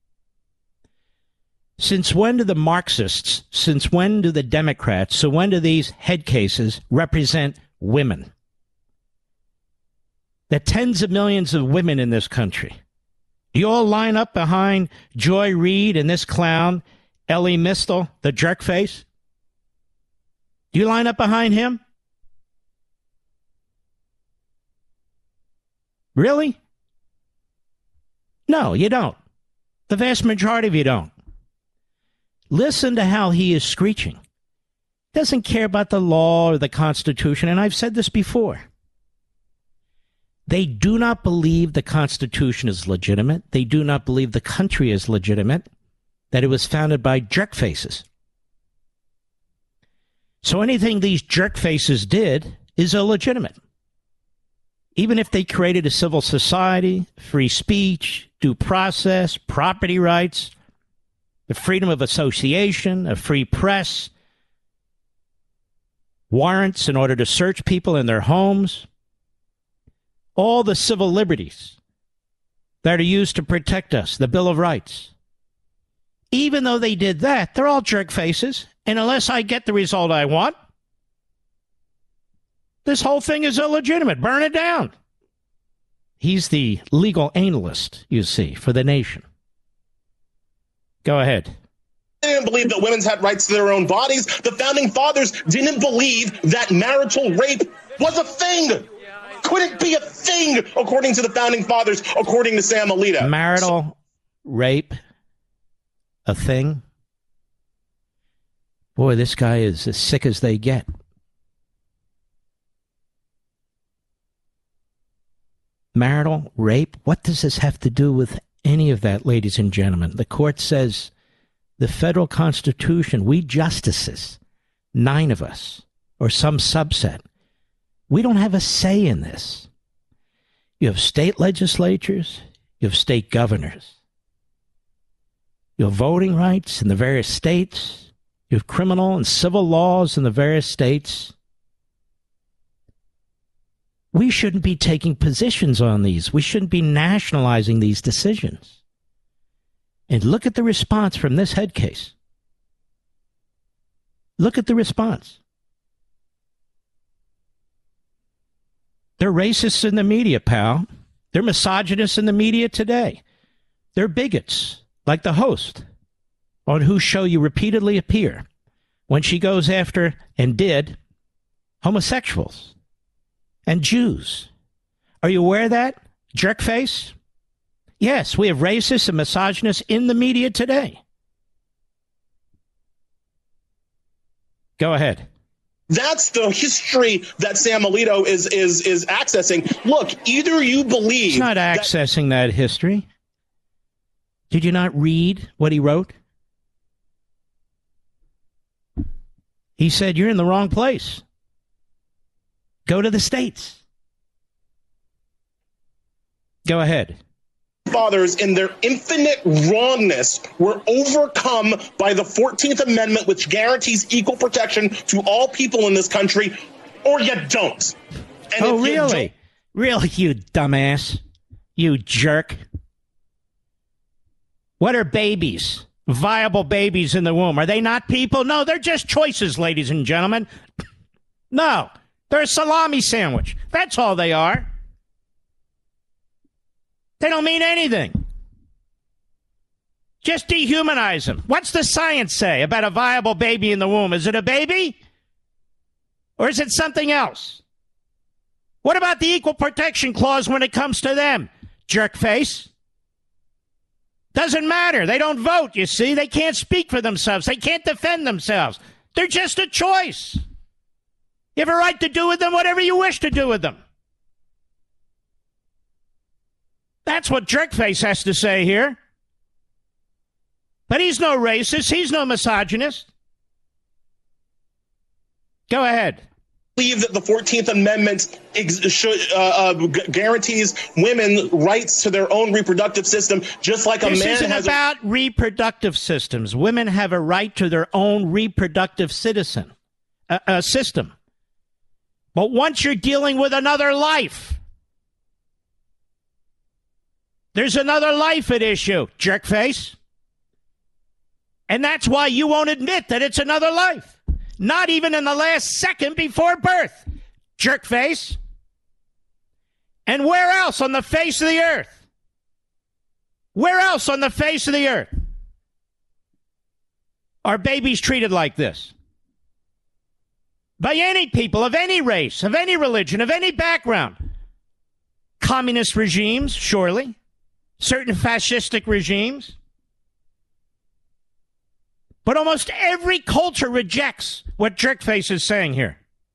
Since when do the Marxists, since when do the Democrats, so when do these head cases represent women? There are tens of millions of women in this country. Do you all line up behind Joy Reid and this clown, Ellie Mistel, the jerkface? Do you line up behind him? Really? No, you don't. The vast majority of you don't. Listen to how he is screeching. Doesn't care about the law or the Constitution, and I've said this before. They do not believe the Constitution is legitimate. They do not believe the country is legitimate, that it was founded by jerkfaces. So anything these jerkfaces did is illegitimate. Even if they created a civil society, free speech, due process, property rights, the freedom of association, a free press, warrants in order to search people in their homes, all the civil liberties that are used to protect us, the Bill of Rights. Even though they did that, they're all jerk faces, and unless I get the result I want, this whole thing is illegitimate. Burn it down. He's the legal analyst, you see, for the nation. Go ahead. They didn't believe that women had rights to their own bodies. The founding fathers didn't believe that marital rape was a thing. Could it be a thing, according to the founding fathers, according to Sam Alito? Marital rape, a thing? Boy, this guy is as sick as they get. Marital rape? What does this have to do with any of that, ladies and gentlemen? The court says the federal Constitution, we justices, nine of us, or some subset, we don't have a say in this. You have state legislatures, you have state governors, you have voting rights in the various states, you have criminal and civil laws in the various states. We shouldn't be taking positions on these. We shouldn't be nationalizing these decisions. And look at the response from this head case. Look at the response. They're racists in the media, pal. They're misogynists in the media today. They're bigots, like the host, on whose show you repeatedly appear, when she goes after, and did, homosexuals and Jews. Are you aware of that, jerkface? Yes, we have racists and misogynists in the media today. Go ahead. That's the history that Sam Alito is is is accessing. Look, either you believe... He's not accessing that, that history. Did you not read what he wrote? He said, you're in the wrong place. Go to the States. Go ahead. Fathers, in their infinite wrongness, were overcome by the fourteenth Amendment, which guarantees equal protection to all people in this country, or you don't. And oh, really? Don't- really, you dumbass? You jerk. What are babies? Viable babies in the womb. Are they not people? No, they're just choices, ladies and gentlemen. No, they're a salami sandwich. That's all they are. They don't mean anything. Just dehumanize them. What's the science say about a viable baby in the womb? Is it a baby? Or is it something else? What about the equal protection clause when it comes to them? Jerkface. Doesn't matter. They don't vote, you see. They can't speak for themselves. They can't defend themselves. They're just a choice. You have a right to do with them whatever you wish to do with them. That's what Jerkface has to say here. But he's no racist. He's no misogynist. Go ahead. Believe that the fourteenth Amendment ex- should, uh, uh, g- guarantees women rights to their own reproductive system, just like a this man isn't has about a- reproductive systems. Women have a right to their own reproductive citizen uh, uh, system. But once you're dealing with another life, there's another life at issue, jerkface. And that's why you won't admit that it's another life. Not even in the last second before birth, jerkface. And where else on the face of the earth? Where else on the face of the earth are babies treated like this? By any people of any race, of any religion, of any background. Communist regimes, surely. Certain fascistic regimes. But almost every culture rejects what Jerkface is saying here.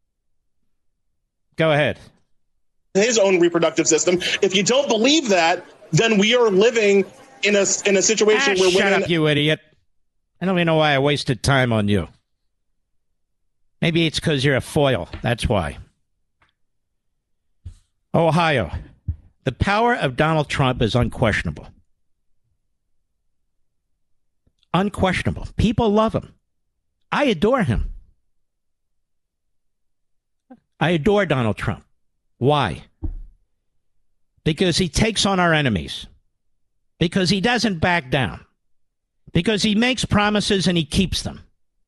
Go ahead. His own reproductive system. If you don't believe that, then we are living in a in a situation ah, where shut women... up, you idiot. I don't even know why I wasted time on you. Maybe it's because you're a foil. That's why. Ohio. The power of Donald Trump is unquestionable. Unquestionable. People love him. I adore him. I adore Donald Trump. Why? Because he takes on our enemies. Because he doesn't back down. Because he makes promises and he keeps them.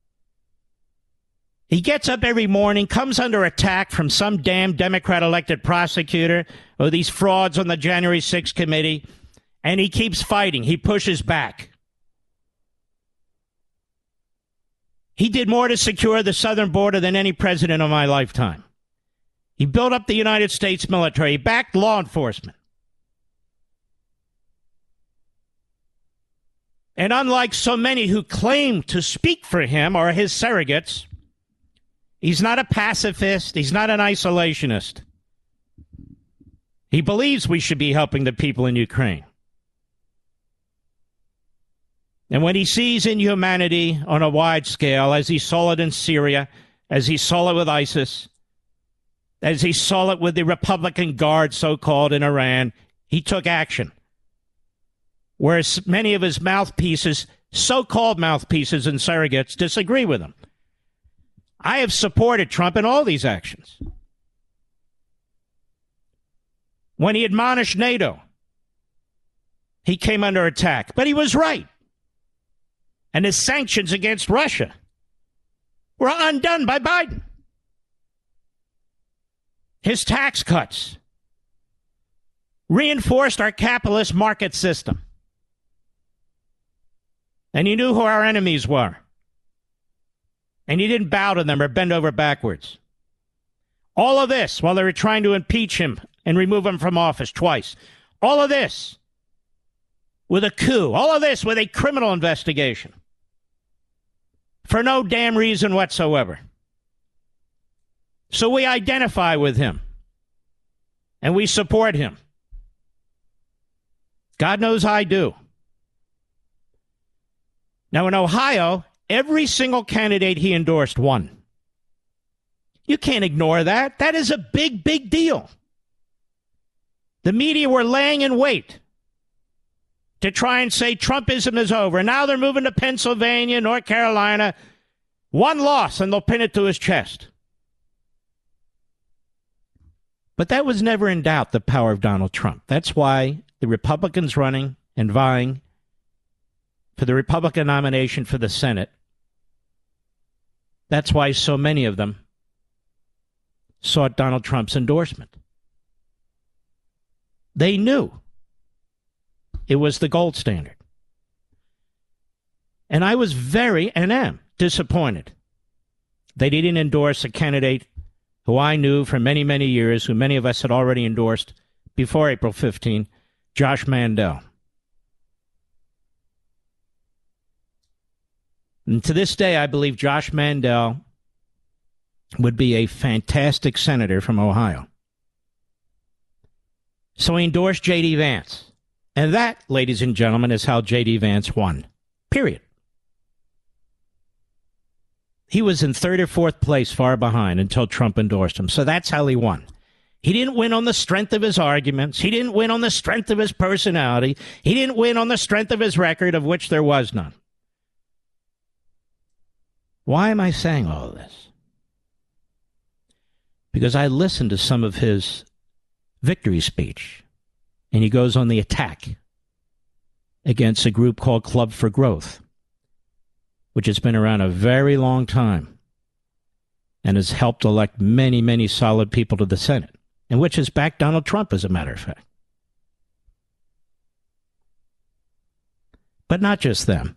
He gets up every morning, comes under attack from some damn Democrat-elected prosecutor or these frauds on the January sixth committee, and he keeps fighting. He pushes back. He did more to secure the southern border than any president of my lifetime. He built up the United States military. He backed law enforcement. And unlike so many who claim to speak for him or his surrogates, he's not a pacifist. He's not an isolationist. He believes we should be helping the people in Ukraine. And when he sees inhumanity on a wide scale, as he saw it in Syria, as he saw it with ISIS, as he saw it with the Republican Guard, so-called, in Iran, he took action. Whereas many of his mouthpieces, so-called mouthpieces and surrogates, disagree with him. I have supported Trump in all these actions. When he admonished NATO, he came under attack, but he was right. And his sanctions against Russia were undone by Biden. His tax cuts reinforced our capitalist market system. And you knew who our enemies were. And you didn't bow to them or bend over backwards. All of this while they were trying to impeach him and remove him from office twice. All of this with a coup. All of this with a criminal investigation. For no damn reason whatsoever. So we identify with him. And we support him. God knows I do. Now in Ohio, every single candidate he endorsed won. You can't ignore that. That is a big, big deal. The media were laying in wait to try and say Trumpism is over. Now they're moving to Pennsylvania, North Carolina. One loss, and they'll pin it to his chest. But that was never in doubt, the power of Donald Trump. That's why the Republicans running and vying for the Republican nomination for the Senate, that's why so many of them sought Donald Trump's endorsement. They knew it was the gold standard. And I was very, and am, disappointed they didn't endorse a candidate who I knew for many, many years, who many of us had already endorsed before April fifteenth, Josh Mandel. And to this day, I believe Josh Mandel would be a fantastic senator from Ohio. So he endorsed J D. Vance. And that, ladies and gentlemen, is how J D. Vance won. Period. He was in third or fourth place, far behind, until Trump endorsed him. So that's how he won. He didn't win on the strength of his arguments. He didn't win on the strength of his personality. He didn't win on the strength of his record, of which there was none. Why am I saying all of this? Because I listened to some of his victory speech, and he goes on the attack against a group called Club for Growth, which has been around a very long time and has helped elect many, many solid people to the Senate, and which has backed Donald Trump, as a matter of fact. But not just them.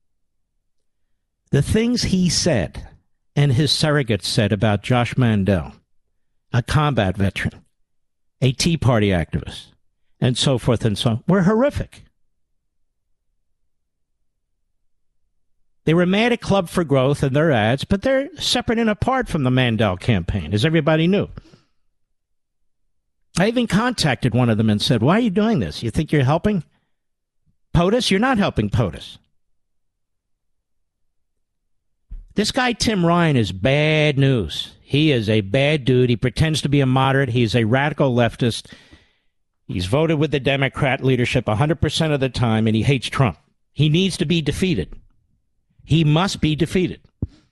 The things he said and his surrogates said about Josh Mandel, a combat veteran, a Tea Party activist, and so forth and so on, were horrific. They were mad at Club for Growth and their ads, but they're separate and apart from the Mandel campaign, as everybody knew. I even contacted one of them and said, why are you doing this? You think you're helping POTUS? You're not helping POTUS. This guy, Tim Ryan, is bad news. He is a bad dude. He pretends to be a moderate. He's a radical leftist. He's voted with the Democrat leadership one hundred percent of the time, and he hates Trump. He needs to be defeated. He must be defeated.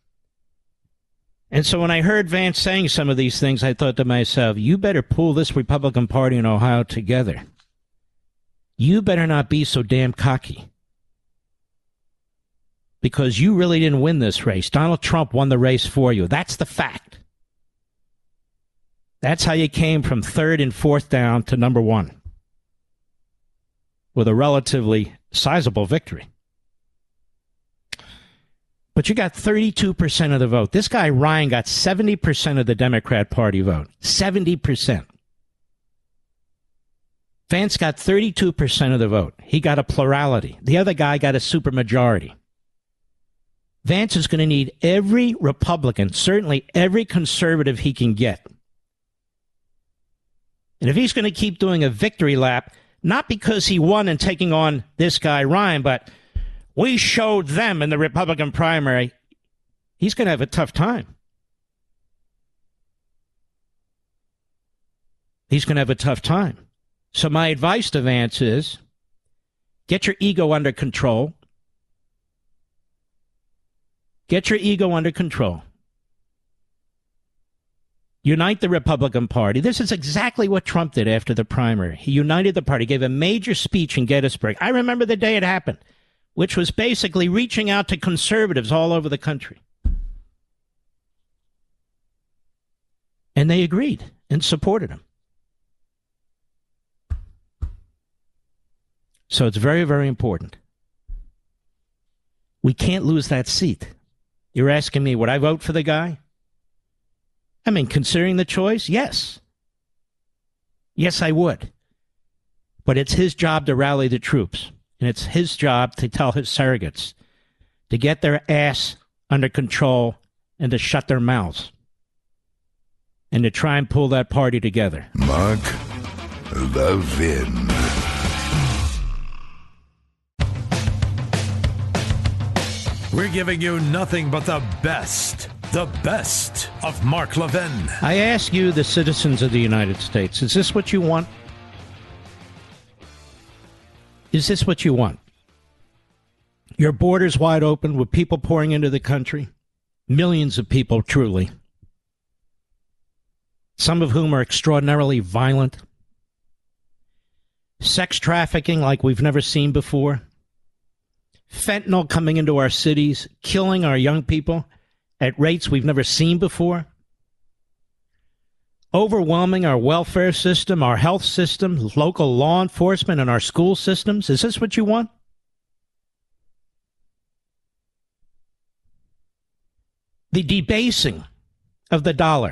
And so when I heard Vance saying some of these things, I thought to myself, you better pull this Republican Party in Ohio together. You better not be so damn cocky. Because you really didn't win this race. Donald Trump won the race for you. That's the fact. That's how you came from third and fourth down to number one, with a relatively sizable victory. But you got thirty-two percent of the vote. This guy, Ryan, got seventy percent of the Democrat Party vote. seventy percent. Vance got thirty-two percent of the vote. He got a plurality. The other guy got a supermajority. Vance is going to need every Republican, certainly every conservative he can get. And if he's going to keep doing a victory lap, not because he won and taking on this guy, Ryan, but we showed them in the Republican primary, he's going to have a tough time. He's going to have a tough time. So my advice to Vance is, get your ego under control. Get your ego under control. Unite the Republican Party. This is exactly what Trump did after the primary. He united the party, gave a major speech in Gettysburg. I remember the day it happened, which was basically reaching out to conservatives all over the country. And they agreed and supported him. So it's very, very important. We can't lose that seat. You're asking me, would I vote for the guy? I mean, considering the choice, yes. Yes, I would. But it's his job to rally the troops. And it's his job to tell his surrogates to get their ass under control and to shut their mouths. And to try and pull that party together. Mark Levin. We're giving you nothing but the best, the best of Mark Levin. I ask you, the citizens of the United States, is this what you want? Is this what you want? Your borders wide open with people pouring into the country? Millions of people, truly. Some of whom are extraordinarily violent. Sex trafficking like we've never seen before. Fentanyl coming into our cities, killing our young people at rates we've never seen before. Overwhelming our welfare system, our health system, local law enforcement, and our school systems. Is this what you want? The debasing of the dollar.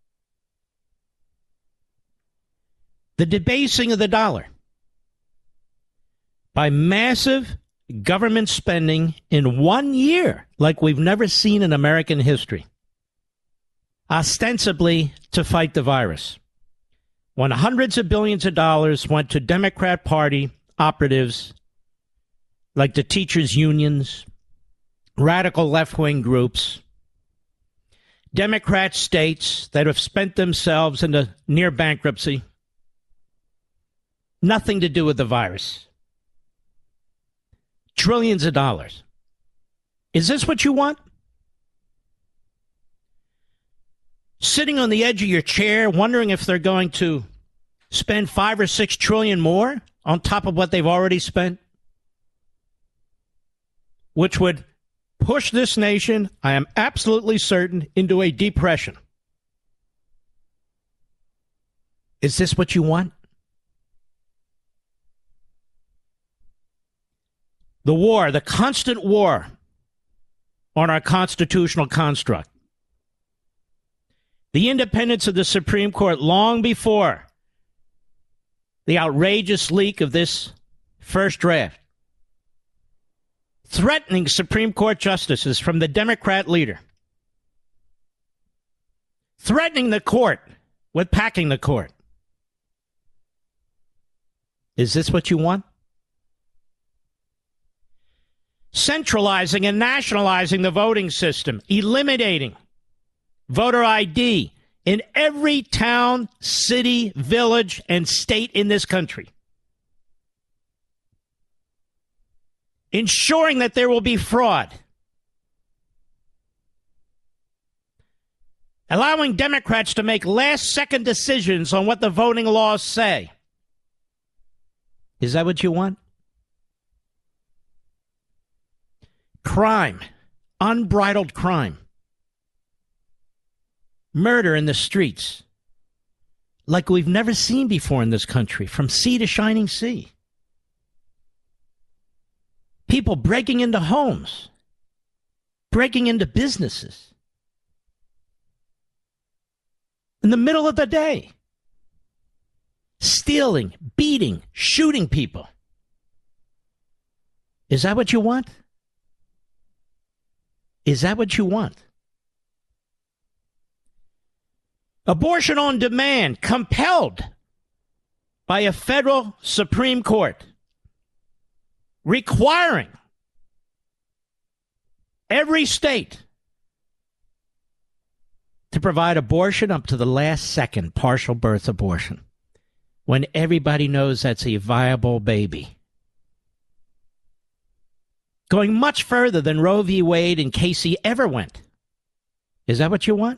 The debasing of the dollar by massive government spending in one year like we've never seen in American history, ostensibly to fight the virus, when hundreds of billions of dollars went to Democrat Party operatives like the teachers' unions, radical left-wing groups, Democrat states that have spent themselves into near bankruptcy. Nothing to do with the virus. Trillions of dollars. Is this what you want? Sitting on the edge of your chair, wondering if they're going to spend five or six trillion more on top of what they've already spent, which would push this nation, I am absolutely certain, into a depression. Is this what you want? The war, the constant war on our constitutional construct. The independence of the Supreme Court long before the outrageous leak of this first draft. Threatening Supreme Court justices from the Democrat leader. Threatening the court with packing the court. Is this what you want? Centralizing and nationalizing the voting system, eliminating voter I D in every town, city, village, and state in this country. Ensuring that there will be fraud. Allowing Democrats to make last-second decisions on what the voting laws say. Is that what you want? Crime, unbridled crime, murder in the streets, like we've never seen before in this country, from sea to shining sea. People breaking into homes, breaking into businesses in the middle of the day, stealing, beating, shooting people. Is that what you want? Is that what you want? Abortion on demand, compelled by a federal Supreme Court, requiring every state to provide abortion up to the last second, partial birth abortion, when everybody knows that's a viable baby. Going much further than Roe v. Wade and Casey ever went. Is that what you want?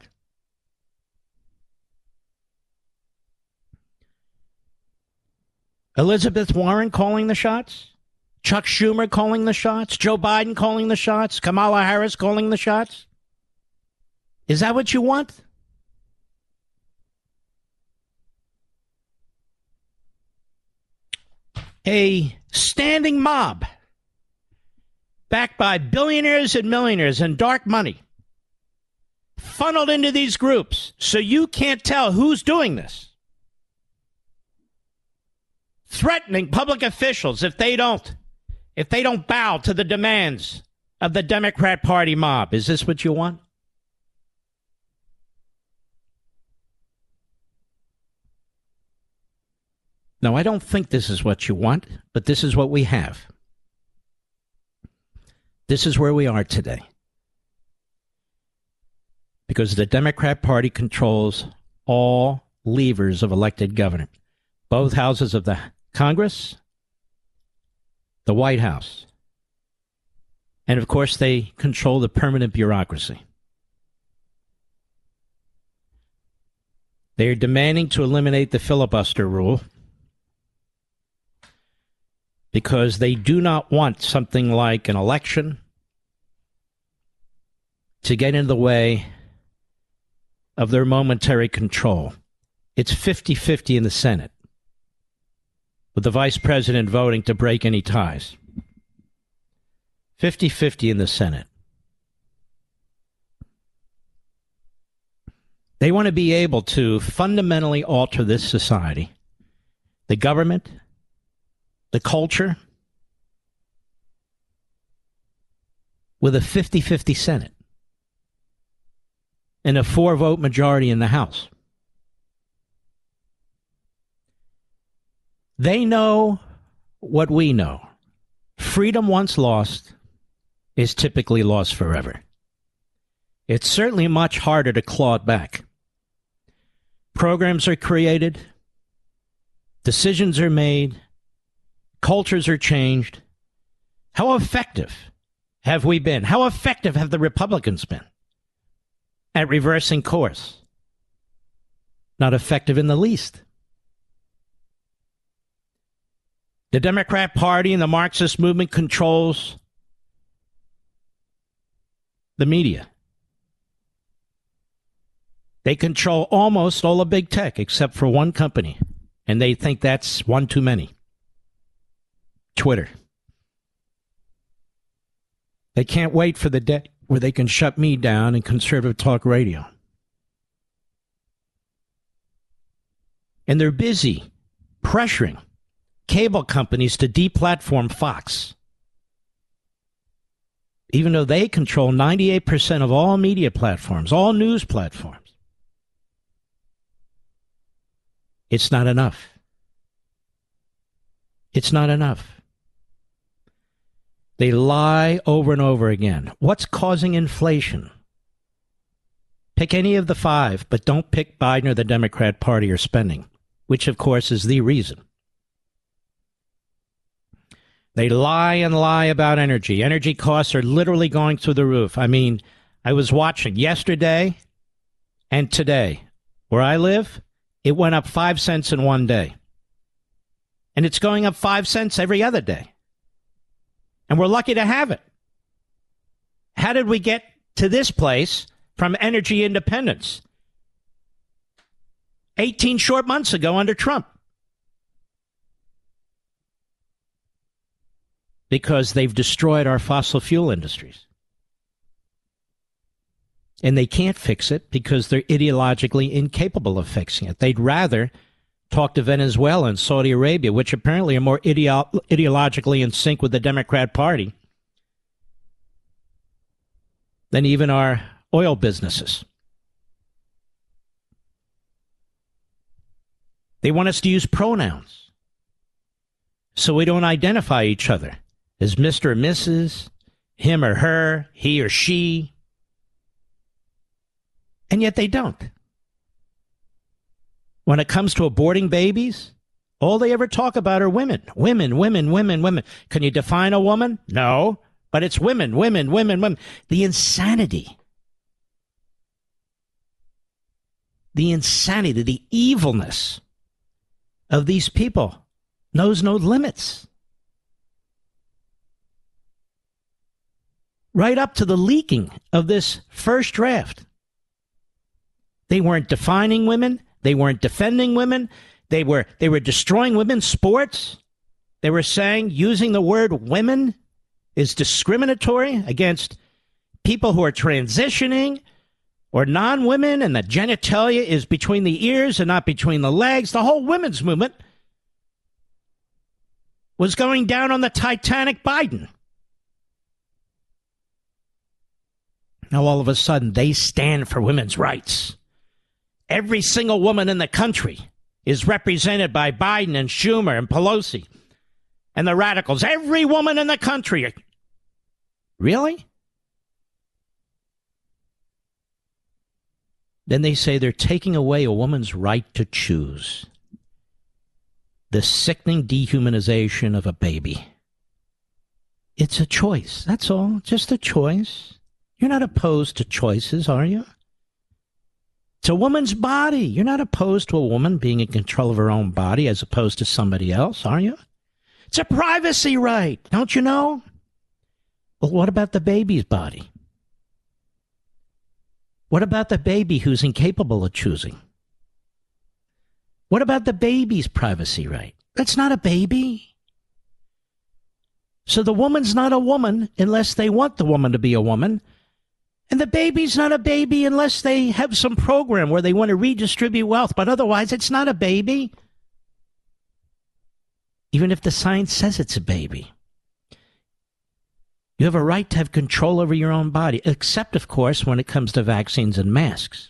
Elizabeth Warren calling the shots? Chuck Schumer calling the shots? Joe Biden calling the shots? Kamala Harris calling the shots? Is that what you want? A standing mob backed by billionaires and millionaires and dark money, funneled into these groups so you can't tell who's doing this. Threatening public officials if they don't, if they don't bow to the demands of the Democrat Party mob. Is this what you want? No, I don't think this is what you want, but this is what we have. This is where we are today. Because the Democrat Party controls all levers of elected government. Both houses of the Congress, the White House, and of course they control the permanent bureaucracy. They are demanding to eliminate the filibuster rule because they do not want something like an election to get in the way of their momentary control. It's fifty-fifty in the Senate, with the vice president voting to break any ties. fifty-fifty in the Senate. They want to be able to fundamentally alter this society, the government, the culture, with a fifty-fifty Senate and a four-vote majority in the House. They know what we know. Freedom once lost is typically lost forever. It's certainly much harder to claw it back. Programs are created, decisions are made, cultures are changed. How effective have we been? How effective have the Republicans been at reversing course? Not effective in the least. The Democrat Party and the Marxist movement controls the media. They control almost all of big tech except for one company, and they think that's one too many. Twitter. They can't wait for the day where they can shut me down and conservative talk radio. And they're busy pressuring cable companies to deplatform Fox, even though they control ninety-eight percent of all media platforms, all news platforms. It's not enough. It's not enough. They lie over and over again. What's causing inflation? Pick any of the five, but don't pick Biden or the Democrat Party or spending, which, of course, is the reason. They lie and lie about energy. Energy costs are literally going through the roof. I mean, I was watching yesterday and today. Where I live, it went up five cents in one day. And it's going up five cents every other day. And we're lucky to have it. How did we get to this place from energy independence? eighteen short months ago under Trump. Because they've destroyed our fossil fuel industries. And they can't fix it because they're ideologically incapable of fixing it. They'd rather talk to Venezuela and Saudi Arabia, which apparently are more ideo- ideologically in sync with the Democrat Party than even our oil businesses. They want us to use pronouns so we don't identify each other as Mister or Missus, him or her, he or she. And yet they don't. When it comes to aborting babies, all they ever talk about are women. Women, women, women, women. Can you define a woman? No. But it's women, women, women, women. The insanity. The insanity, the evilness of these people knows no limits. Right up to the leaking of this first draft. They weren't defining women. They weren't defending women. They were they were destroying women's sports. They were saying, using the word women is discriminatory against people who are transitioning or non-women, and that genitalia is between the ears and not between the legs. The whole women's movement was going down on the Titanic Biden. Now, all of a sudden, they stand for women's rights. Every single woman in the country is represented by Biden and Schumer and Pelosi and the radicals. Every woman in the country. Really? Then they say they're taking away a woman's right to choose. The sickening dehumanization of a baby. It's a choice. That's all. Just a choice. You're not opposed to choices, are you? It's a woman's body. You're not opposed to a woman being in control of her own body as opposed to somebody else, are you? It's a privacy right, don't you know? Well, what about the baby's body? What about the baby who's incapable of choosing? What about the baby's privacy right? That's not a baby. So the woman's not a woman unless they want the woman to be a woman. And the baby's not a baby unless they have some program where they want to redistribute wealth. But otherwise, it's not a baby. Even if the science says it's a baby. You have a right to have control over your own body, except, of course, when it comes to vaccines and masks.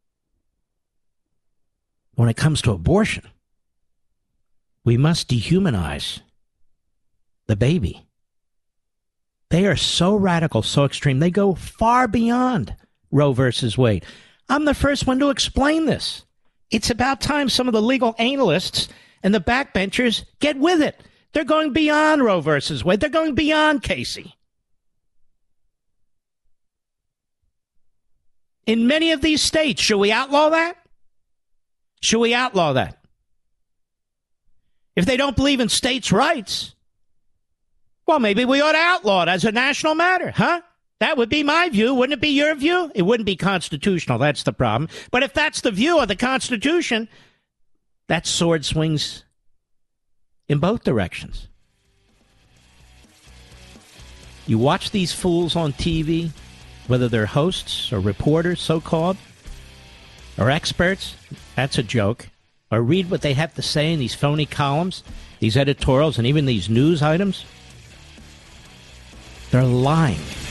When it comes to abortion, we must dehumanize the baby. They are so radical, so extreme. They go far beyond Roe versus Wade. I'm the first one to explain this. It's about time some of the legal analysts and the backbenchers get with it. They're going beyond Roe versus Wade. They're going beyond Casey. In many of these states, should we outlaw that? Should we outlaw that? If they don't believe in states' rights, well, maybe we ought to outlaw it as a national matter, huh? That would be my view. Wouldn't it be your view? It wouldn't be constitutional. That's the problem. But if that's the view of the Constitution, that sword swings in both directions. You watch these fools on T V, whether they're hosts or reporters, so-called, or experts, that's a joke, or read what they have to say in these phony columns, these editorials, and even these news items. They're lying.